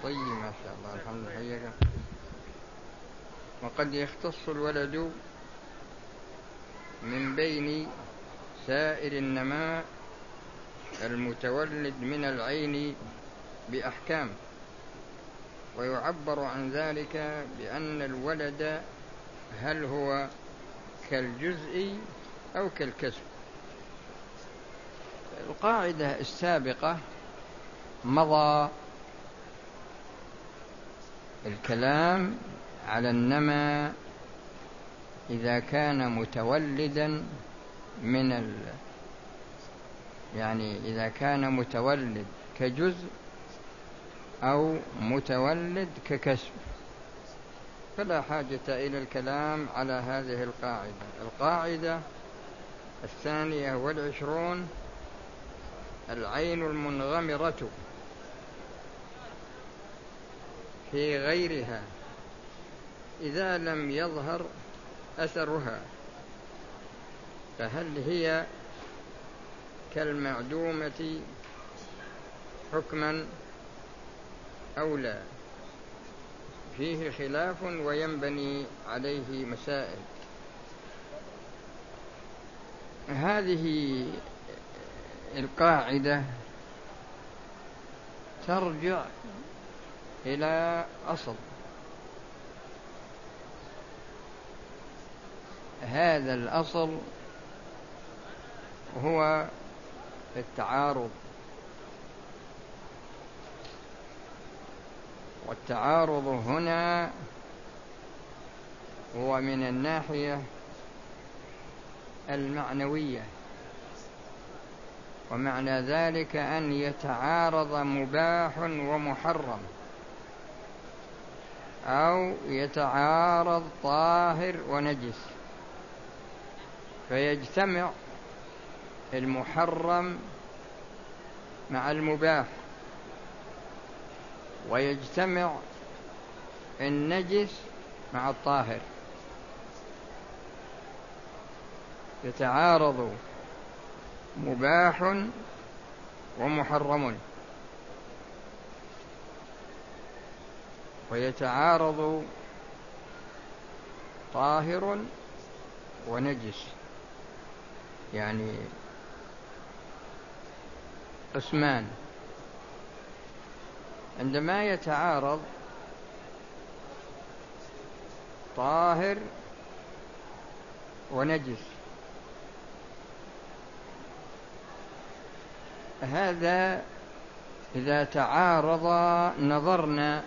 طيب ما شاء الله الحمد لله. وقد يختص الولد من بين سائر النماء المتولد من العين بأحكام، ويعبر عن ذلك بأن الولد هل هو كالجزء أو كالكسب. القاعدة السابقة مضى الكلام على النمى إذا كان متولدا يعني إذا كان متولد كجزء أو متولد ككسب، فلا حاجة إلى الكلام على هذه القاعدة. القاعدة 22 العين المنغمرة في غيرها إذا لم يظهر أثرها فهل هي كالمعدومة حكما أو لا؟ فيه خلاف وينبني عليه مسائل. هذه القاعدة ترجع إلى أصل، هذا الأصل هو التعارض، والتعارض هنا هو من الناحية المعنوية، ومعنى ذلك أن يتعارض مباح ومحرم، أو يتعارض طاهر ونجس، فيجتمع المحرم مع المباح، ويجتمع النجس مع الطاهر، يتعارض مباح ومحرم، ويتعارض طاهر ونجس، يعني قسمان. عندما يتعارض طاهر ونجس، هذا إذا تعارض نظرنا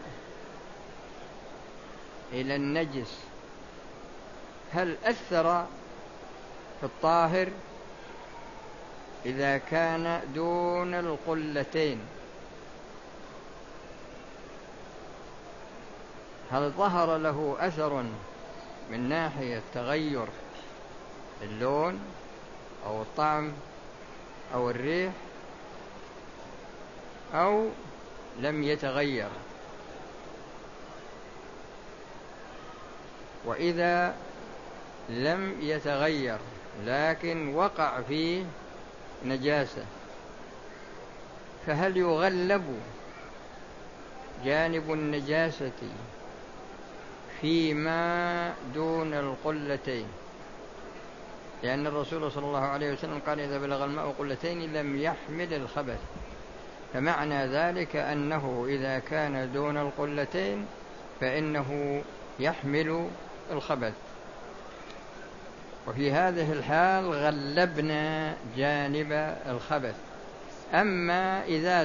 إلى النجس هل أثر في الطاهر إذا كان دون القلتين، هل ظهر له أثر من ناحية تغير اللون أو الطعم أو الريح، أو لم يتغير؟ وإذا لم يتغير لكن وقع فيه نجاسة، فهل يغلب جانب النجاسة فيما دون القلتين؟ لأن الرسول صلى الله عليه وسلم قال إذا بلغ الماء قلتين لم يحمل الخبث، فمعنى ذلك أنه إذا كان دون القلتين فإنه يحمل الخبث، وفي هذه الحال غلبنا جانب الخبث. أما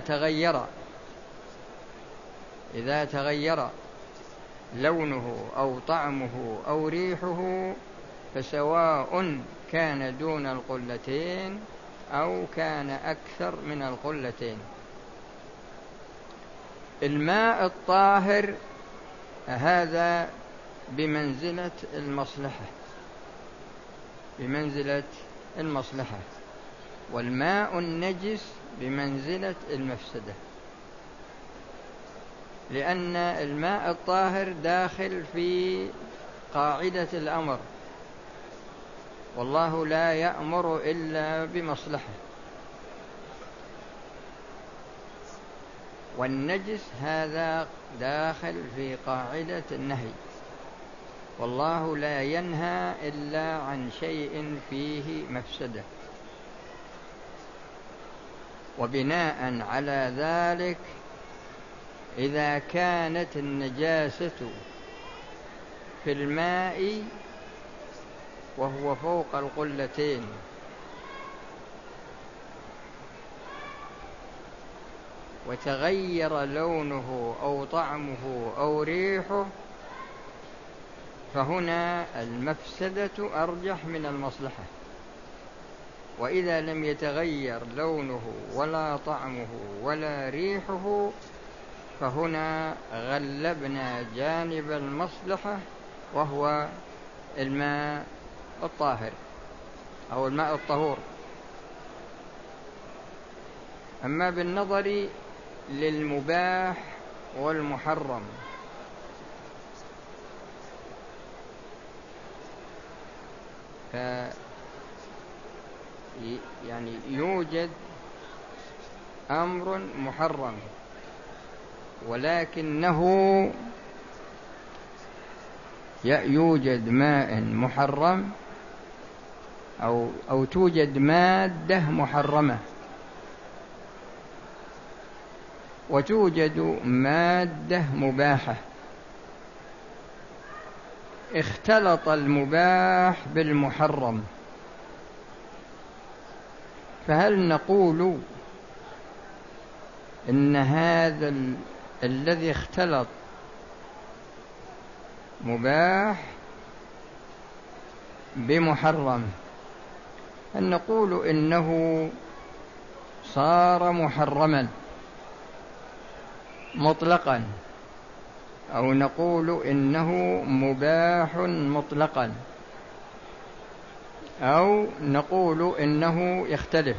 إذا تغير لونه أو طعمه أو ريحه فسواء كان دون القلتين أو كان أكثر من القلتين. الماء الطاهر هذا بمنزلة المصلحة، والماء النجس بمنزلة المفسدة، لأن الماء الطاهر داخل في قاعدة الأمر، والله لا يأمر إلا بمصلحة. والنجس هذا داخل في قاعدة النهي، والله لا ينهى إلا عن شيء فيه مفسدة. وبناء على ذلك إذا كانت النجاسة في الماء وهو فوق القلتين وتغير لونه أو طعمه أو ريحه، فهنا المفسدة أرجح من المصلحة. وإذا لم يتغير لونه ولا طعمه ولا ريحه، فهنا غلبنا جانب المصلحة وهو الماء الطاهر أو الماء الطهور. أما بالنظر للمباح والمحرم، يعني يوجد أمر محرم ولكنه يوجد ماء محرم أو توجد مادة محرمة وتوجد مادة مباحة، اختلط المباح بالمحرم، فهل نقول إن هذا الذي اختلط مباح بمحرم، هل نقول إنه صار محرما مطلقا، أو نقول إنه مباح مطلقا، أو نقول إنه يختلف؟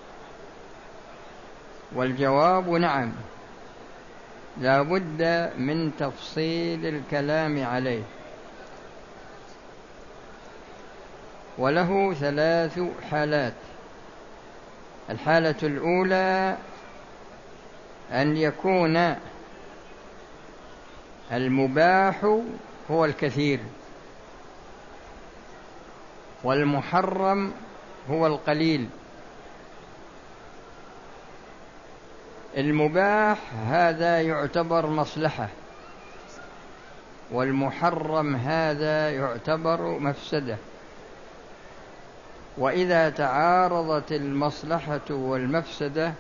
والجواب نعم، لا بد من تفصيل الكلام عليه. وله 3 حالات. الحالة الأولى أن يكون المباح هو الكثير والمحرم هو القليل. المباح هذا يعتبر مصلحة، والمحرم هذا يعتبر مفسدة. وإذا تعارضت المصلحة والمفسدة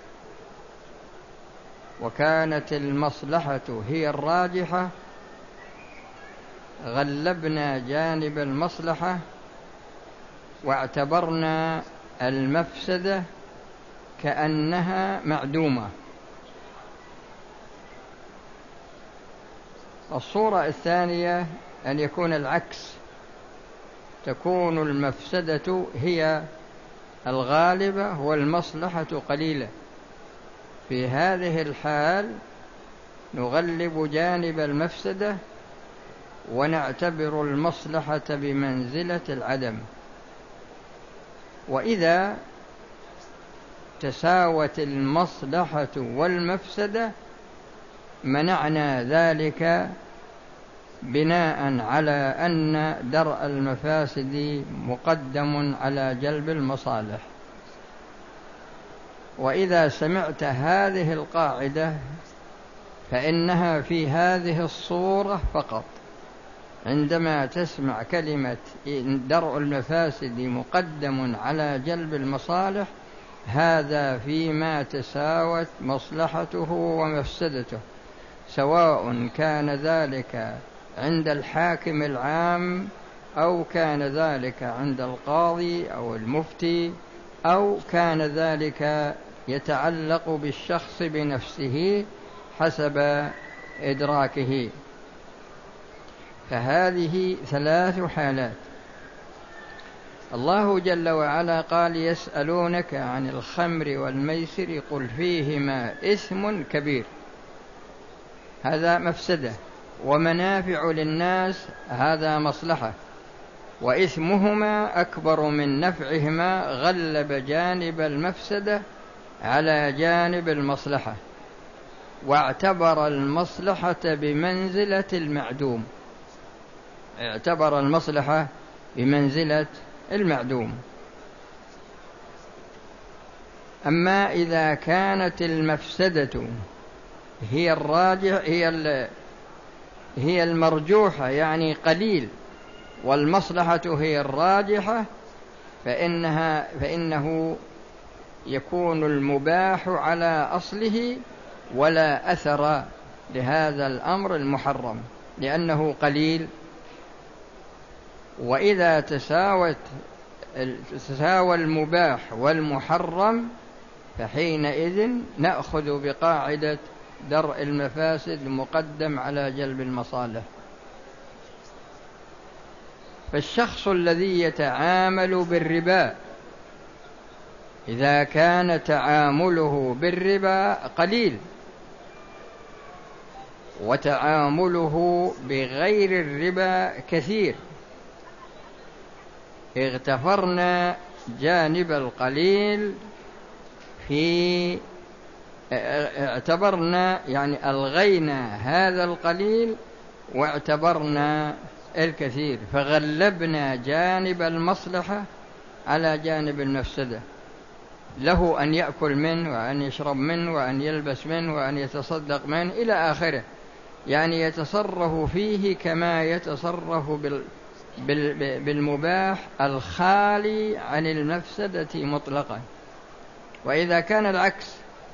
وكانت المصلحة هي الراجحة، غلبنا جانب المصلحة واعتبرنا المفسدة كأنها معدومة. الصورة الثانية أن يكون العكس، تكون المفسدة هي الغالبة والمصلحة قليلة. في هذه الحال نغلب جانب المفسدة ونعتبر المصلحة بمنزلة العدم. وإذا تساوت المصلحة والمفسدة منعنا ذلك بناء على أن درء المفاسد مقدم على جلب المصالح. وإذا سمعت هذه القاعدة فإنها في هذه الصورة فقط. عندما تسمع كلمة درء المفاسد مقدم على جلب المصالح، هذا فيما تساوت مصلحته ومفسدته، سواء كان ذلك عند الحاكم العام أو كان ذلك عند القاضي أو المفتي أو كان ذلك يتعلق بالشخص بنفسه حسب إدراكه. فهذه 3 حالات. الله جل وعلا قال: يسألونك عن الخمر والميسر قل فيهما إثم كبير، هذا مفسدة، ومنافع للناس، هذا مصلحة، وإثمهما أكبر من نفعهما، غلب جانب المفسدة على جانب المصلحة. واعتبر المصلحة بمنزلة المعدوم، اعتبر المصلحة بمنزلة المعدوم. أما إذا كانت المفسدة هي الراجح هي المرجوحة يعني قليل، والمصلحة هي الراجحة، فإنه يكون المباح على أصله ولا أثر لهذا الأمر المحرم لأنه قليل. وإذا تساوى المباح والمحرم فحينئذ نأخذ بقاعدة درء المفاسد مقدم على جلب المصالح. فالشخص الذي يتعامل بالربا إذا كان تعامله بالربا قليل وتعامله بغير الربا كثير، اغتفرنا جانب القليل اعتبرنا يعني ألغينا هذا القليل واعتبرنا الكثير، فغلبنا جانب المصلحة على جانب المفسدة. له أن يأكل منه وأن يشرب منه وأن يلبس منه وأن يتصدق منه إلى آخره، يعني يتصرف فيه كما يتصرف بالمباح الخالي عن المفسدة مطلقا. وإذا كان العكس،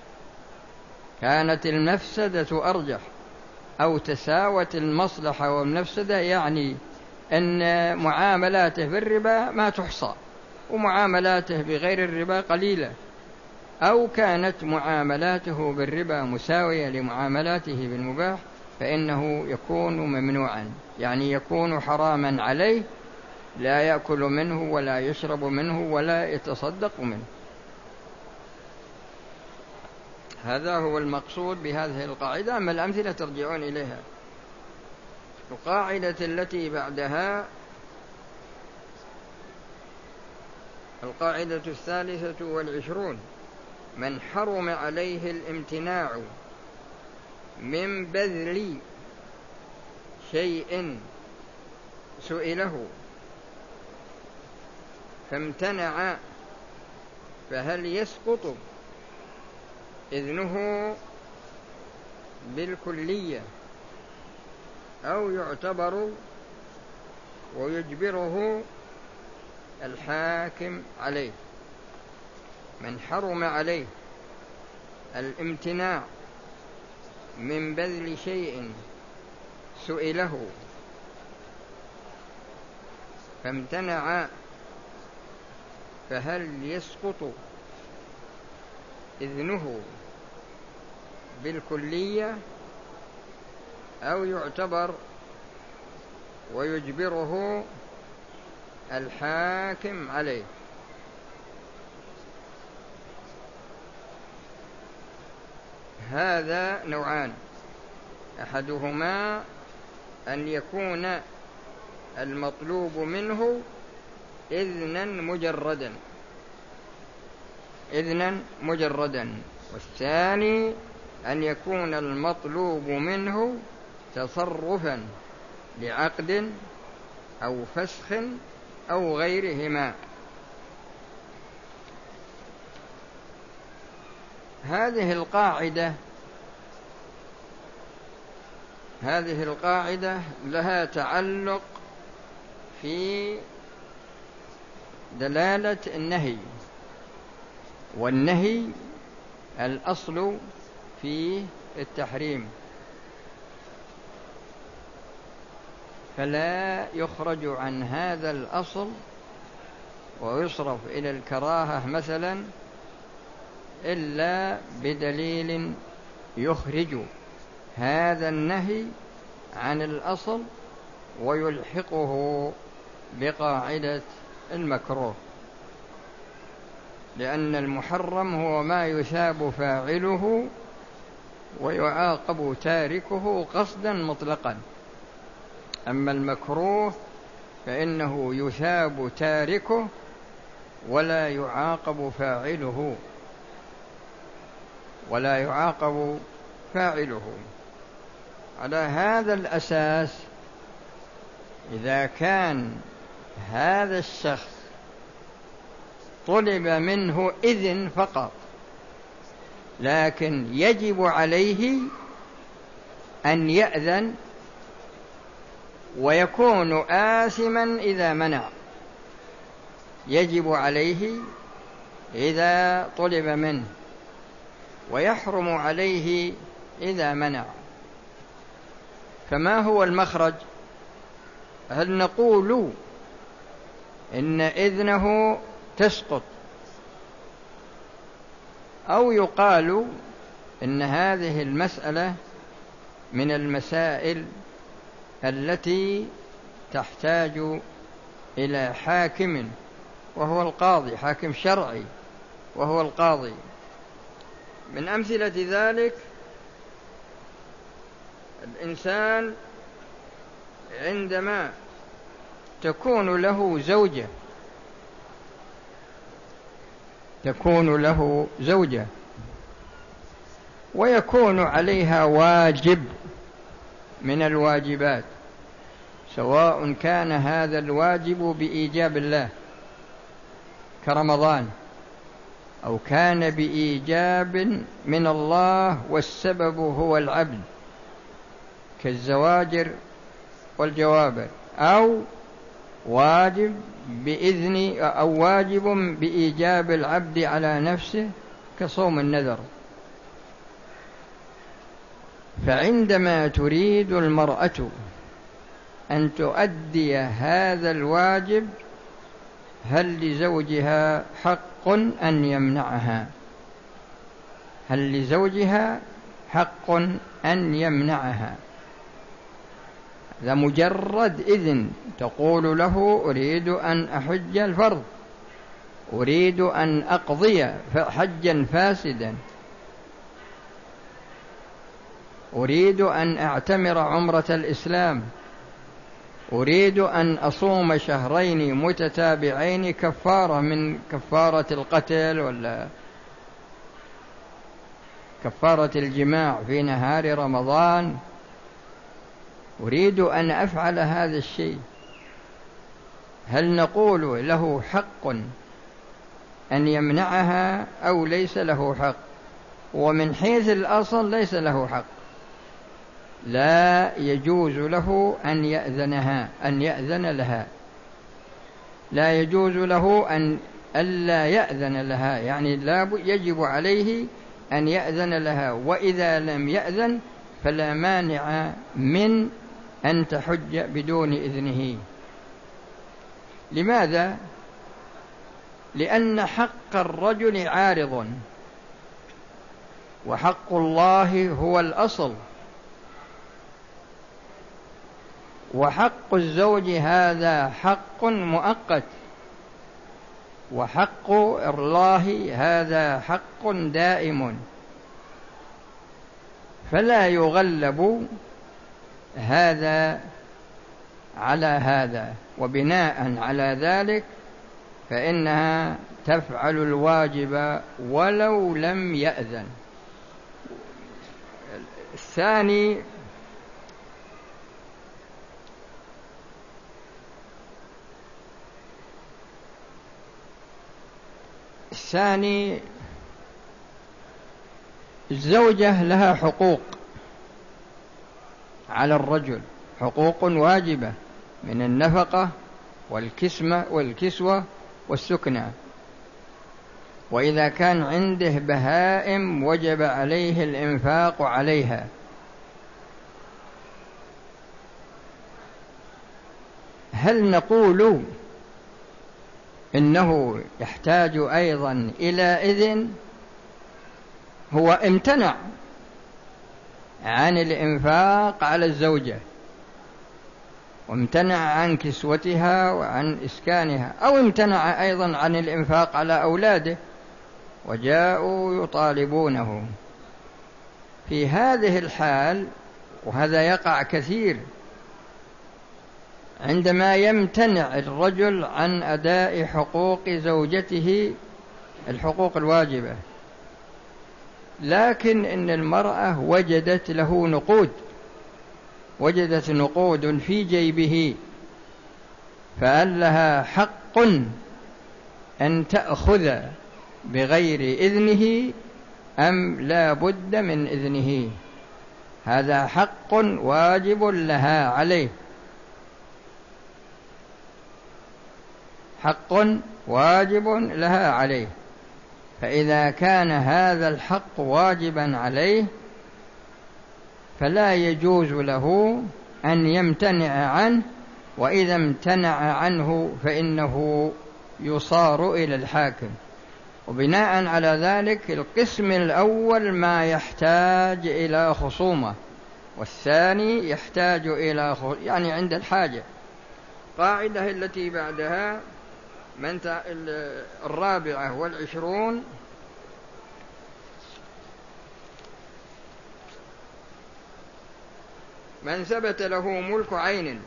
كانت المفسدة أرجح أو تساوت المصلحة والمفسدة، يعني أن معاملاته بالربا ما تحصى ومعاملاته بغير الربا قليلة، أو كانت معاملاته بالربا مساوية لمعاملاته بالمباح، فإنه يكون ممنوعا، يعني يكون حراما عليه، لا يأكل منه ولا يشرب منه ولا يتصدق منه. هذا هو المقصود بهذه القاعدة. أما الأمثلة ترجعون إليها. القاعدة التي بعدها القاعدة 23: من حرم عليه الامتناع من بذل شيء سئله فامتنع فهل يسقط إذنه بالكلية أو يعتبر ويجبره الحاكم عليه؟ من حرم عليه الامتناع من بذل شيء سئله فامتنع فهل يسقط إذنه بالكلية أو يعتبر ويجبره الحاكم عليه؟ هذا نوعان: أحدهما أن يكون المطلوب منه إذنا مجردا، والثاني أن يكون المطلوب منه تصرفا لعقد أو فسخ أو غيرهما. هذه القاعدة لها تعلق في دلالة النهي، والنهي الأصل فيه التحريم، فلا يخرج عن هذا الأصل ويصرف إلى الكراهة مثلا إلا بدليل يخرج هذا النهي عن الأصل ويلحقه بقاعدة المكروه، لأن المحرم هو ما يثاب فاعله ويعاقب تاركه قصدا مطلقا، أما المكروه فإنه يثاب تاركه ولا يعاقب فاعله، ولا يعاقب فاعله. على هذا الأساس إذا كان هذا الشخص طلب منه إذن فقط، لكن يجب عليه أن يأذن، ويكون آثما إذا منع. يجب عليه إذا طلب منه، ويحرم عليه إذا منع. فما هو المخرج؟ هل نقول إن إذنه تسقط، أو يقال إن هذه المسألة من المسائل التي تحتاج إلى حاكم، وهو القاضي، حاكم شرعي وهو القاضي. من أمثلة ذلك الإنسان عندما تكون له زوجة ويكون عليها واجب من الواجبات، سواء كان هذا الواجب بإيجاب الله كرمضان، أو كان بإيجاب من الله والسبب هو العبد كالزواجر والجوابر، أو واجب بإذن، أو واجب بإيجاب العبد على نفسه كصوم النذر. فعندما تريد المرأة أن تؤدي هذا الواجب، هل لزوجها حق أن يمنعها؟ هل لزوجها حق أن يمنعها؟ هذا مجرد إذن، تقول له أريد أن أحج الفرض، أريد أن أقضي حجا فاسدا، أريد أن أعتمر عمرة الإسلام، أريد أن أصوم شهرين متتابعين كفارة من كفارة القتل ولا كفارة الجماع في نهار رمضان، أريد أن أفعل هذا الشيء. هل نقول له حق أن يمنعها أو ليس له حق؟ ومن حيث الأصل ليس له حق، لا يجوز له أن يأذن لها، لا يجوز له أن ألا يأذن لها، يعني لا يجب عليه أن يأذن لها، وإذا لم يأذن فلا مانع من أن تحج بدون إذنه. لماذا؟ لأن حق الرجل عارض، وحق الله هو الأصل، وحق الزوج هذا حق مؤقت، وحق الله هذا حق دائم، فلا يغلب هذا على هذا. وبناء على ذلك فإنها تفعل الواجب ولو لم يأذن. الثاني الزوجة لها حقوق على الرجل، حقوق واجبة من النفقة والكسوة والسكنى، وإذا كان عنده بهائم وجب عليه الإنفاق عليها. هل نقول إنه يحتاج أيضا إلى إذن؟ هو امتنع عن الإنفاق على الزوجة، وامتنع عن كسوتها وعن إسكانها، أو امتنع أيضا عن الإنفاق على أولاده وجاءوا يطالبونه. في هذه الحال، وهذا يقع كثير، عندما يمتنع الرجل عن أداء حقوق زوجته، الحقوق الواجبة، لكن إن المرأة وجدت له نقود، وجدت نقود في جيبه، فهل لها حق أن تأخذ بغير إذنه أم لا بد من إذنه؟ هذا حق واجب لها عليه، حق واجب لها عليه. فإذا كان هذا الحق واجبا عليه فلا يجوز له أن يمتنع عنه، وإذا امتنع عنه فإنه يصار إلى الحاكم. وبناء على ذلك القسم الأول ما يحتاج إلى خصومة، والثاني يحتاج إلى يعني عند الحاجة. قاعدة التي بعدها الرابعة والعشرون: من ثبت له ملك عين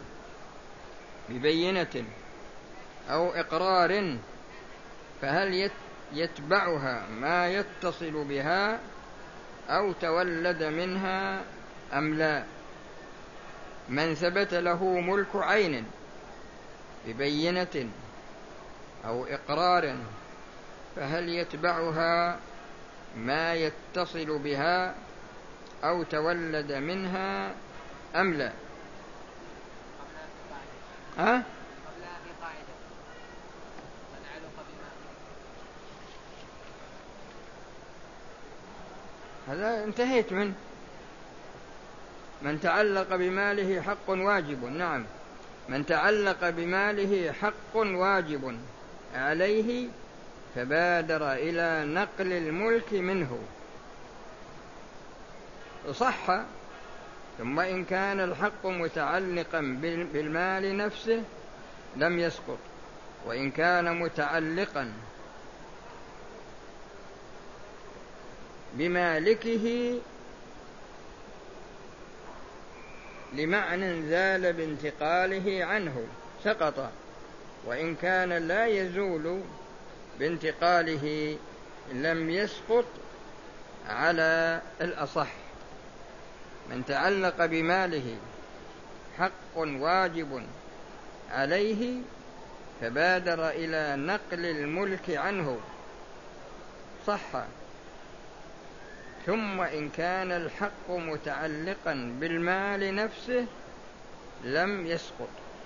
ببينة أو إقرار فهل يتبعها ما يتصل بها أو تولد منها أم لا؟ من ثبت له ملك عين ببينة أو إقرار فهل يتبعها ما يتصل بها أو تولد منها أم لا؟ هذا انتهيت منه. من تعلق بماله حق واجب، نعم، من تعلق بماله حق واجب عليه فبادر إلى نقل الملك منه صح، ثم إن كان الحق متعلقا بالمال نفسه لم يسقط، وإن كان متعلقا بمالكه لمعنى زال بانتقاله عنه سقط، وإن كان لا يزول بانتقاله لم يسقط على الأصح. من تعلق بماله حق واجب عليه فبادر إلى نقل الملك عنه صح، ثم إن كان الحق متعلقا بالمال نفسه لم يسقط.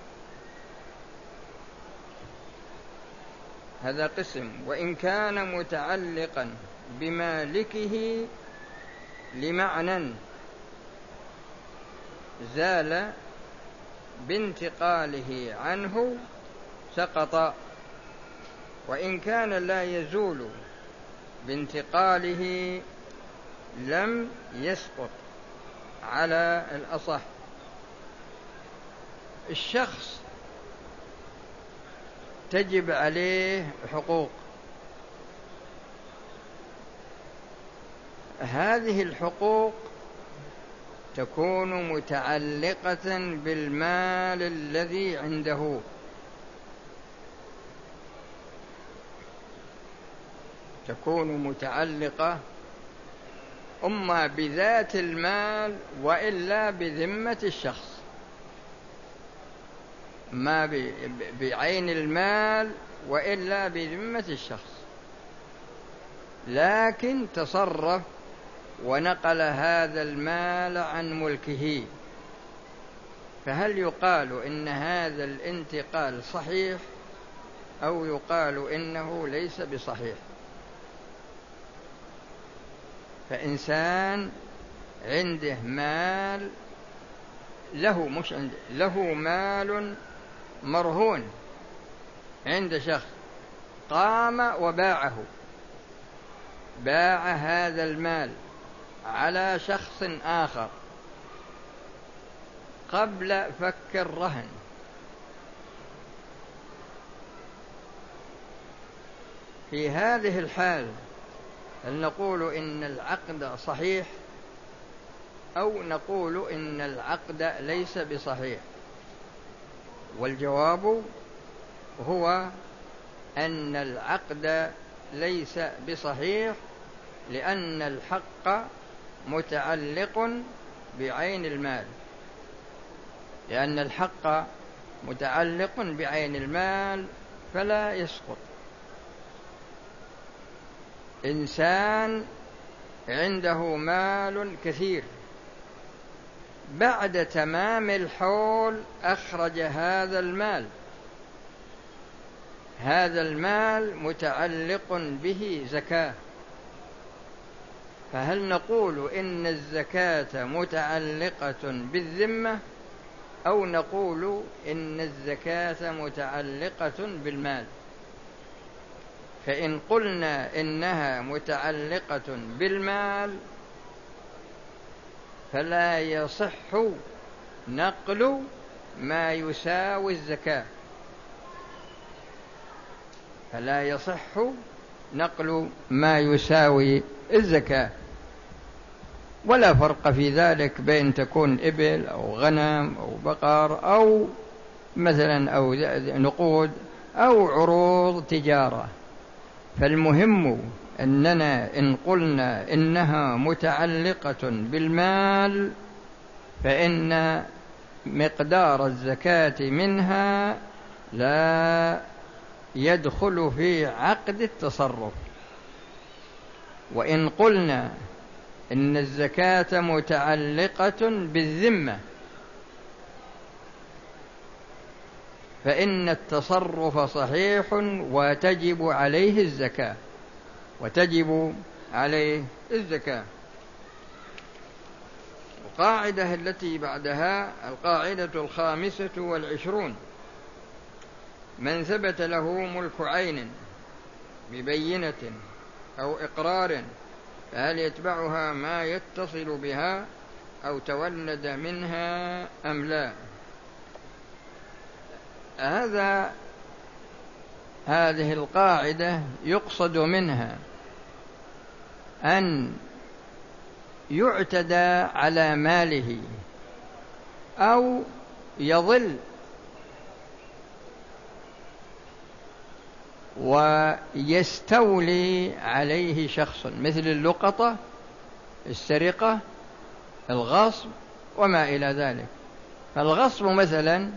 هذا قسم. وإن كان متعلقا بمالكه لمعنى زال بانتقاله عنه سقط، وإن كان لا يزول بانتقاله لم يسقط على الأصح. الشخص تجب عليه حقوق، هذه الحقوق تكون متعلقة بالمال الذي عنده، تكون متعلقة إما بذات المال وإلا بذمة الشخص، ما بعين المال وإلا بذمة الشخص، لكن تصرف ونقل هذا المال عن ملكه، فهل يقال إن هذا الانتقال صحيح أو يقال إنه ليس بصحيح؟ فإنسان عنده مال له، مش عنده، له مال مرهون عند شخص، قام وباعه، باع هذا المال على شخص آخر قبل فك الرهن، في هذه الحال هل نقول إن العقد صحيح أو نقول إن العقد ليس بصحيح؟ والجواب هو أن العقد ليس بصحيح، لأن الحق متعلق بعين المال، لأن الحق متعلق بعين المال فلا يسقط. إنسان عنده مال كثير، بعد تمام الحول أخرج هذا المال، هذا المال متعلق به زكاة، فهل نقول إن الزكاة متعلقة بالذمة أو نقول إن الزكاة متعلقة بالمال؟ فإن قلنا إنها متعلقة بالمال فلا يصح نقل ما يساوي الزكاة، فلا يصح نقل ما يساوي الزكاة. ولا فرق في ذلك بين تكون إبل أو غنم أو بقر أو مثلا أو نقود أو عروض تجارة، فالمهم أننا إن قلنا إنها متعلقة بالمال فإن مقدار الزكاة منها لا يدخل في عقد التصرف. وإن قلنا إن الزكاة متعلقة بالذمة فإن التصرف صحيح وتجب عليه الزكاة، وتجب عليه الزكاة. القاعدة التي بعدها القاعدة 25: من ثبت له ملك عين ببينة أو إقرار فهل يتبعها ما يتصل بها أو تولد منها أم لا؟ هذه القاعدة يقصد منها أن يعتدى على ماله أو يضل ويستولي عليه شخص، مثل اللقطة، السرقة، الغصب وما إلى ذلك. فالغصب مثلا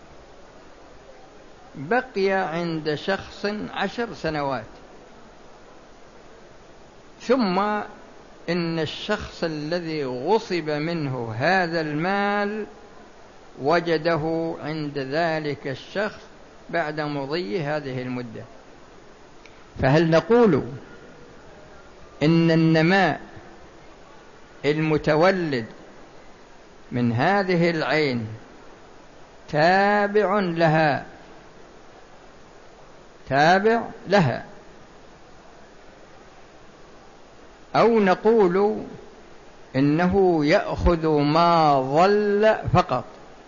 بقي عند شخص 10 سنوات، ثم إن الشخص الذي غصب منه هذا المال وجده عند ذلك الشخص بعد مضي هذه المدة، فهل نقول إن النماء المتولد من هذه العين تابع لها أو نقول إنه يأخذ ما ظل فقط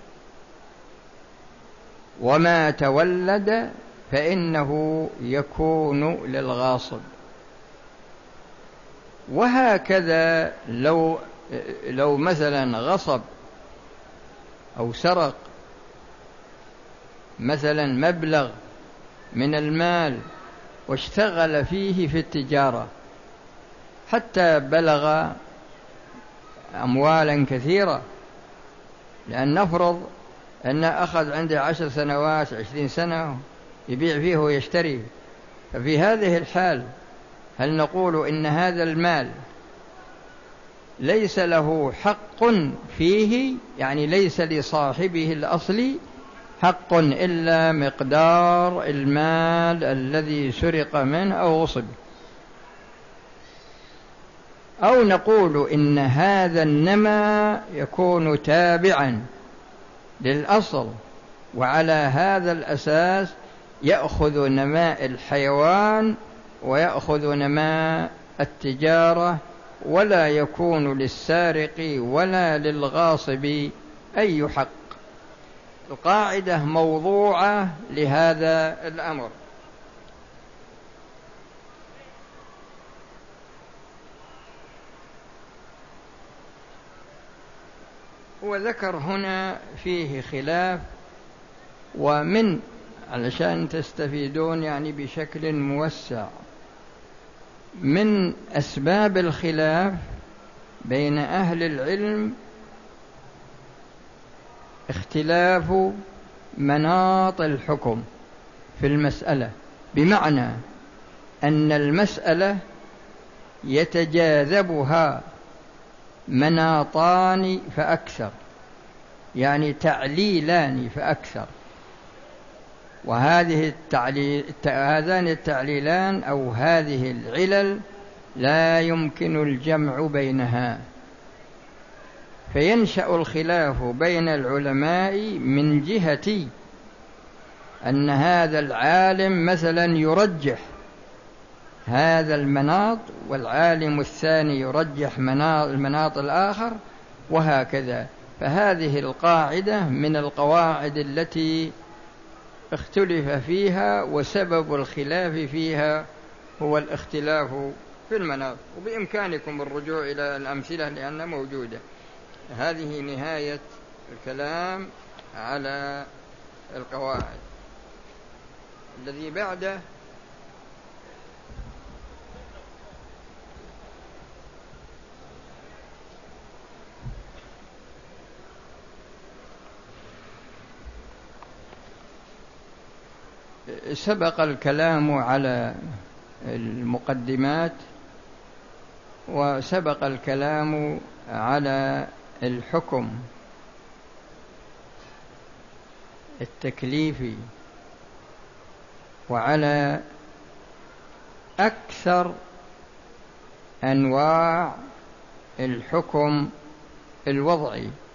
وما تولد فإنه يكون للغاصب؟ وهكذا لو مثلا غصب أو سرق مثلا مبلغ من المال واشتغل فيه في التجارة حتى بلغ أموالا كثيرة، لأن نفرض أن أخذ عنده 10 سنوات 20 سنة يبيع فيه ويشتري، ففي هذه الحال هل نقول إن هذا المال ليس له حق فيه، يعني ليس لصاحبه الأصلي حق إلا مقدار المال الذي سرق منه أو غصب؟ أو نقول إن هذا النماء يكون تابعا للأصل، وعلى هذا الأساس يأخذ نماء الحيوان ويأخذ نماء التجارة، ولا يكون للسارق ولا للغاصب أي حق. القاعدة موضوعة لهذا الأمر. وذكر هنا فيه خلاف، علشان تستفيدون يعني بشكل موسع، من أسباب الخلاف بين أهل العلم اختلاف مناط الحكم في المسألة، بمعنى أن المسألة يتجاذبها مناطان فأكثر، يعني تعليلان فأكثر، هذان التعليلان أو هذه العلل لا يمكن الجمع بينها، فينشأ الخلاف بين العلماء من جهة أن هذا العالم مثلا يرجح هذا المناط والعالم الثاني يرجح المناط الآخر، وهكذا. فهذه القاعدة من القواعد التي اختلف فيها، وسبب الخلاف فيها هو الاختلاف في المناط. وبإمكانكم الرجوع إلى الأمثلة لأنها موجودة. هذه نهاية الكلام على القواعد. الذي بعده سبق الكلام على المقدمات، وسبق الكلام على الحكم التكليفي، وعلى أكثر أنواع الحكم الوضعي.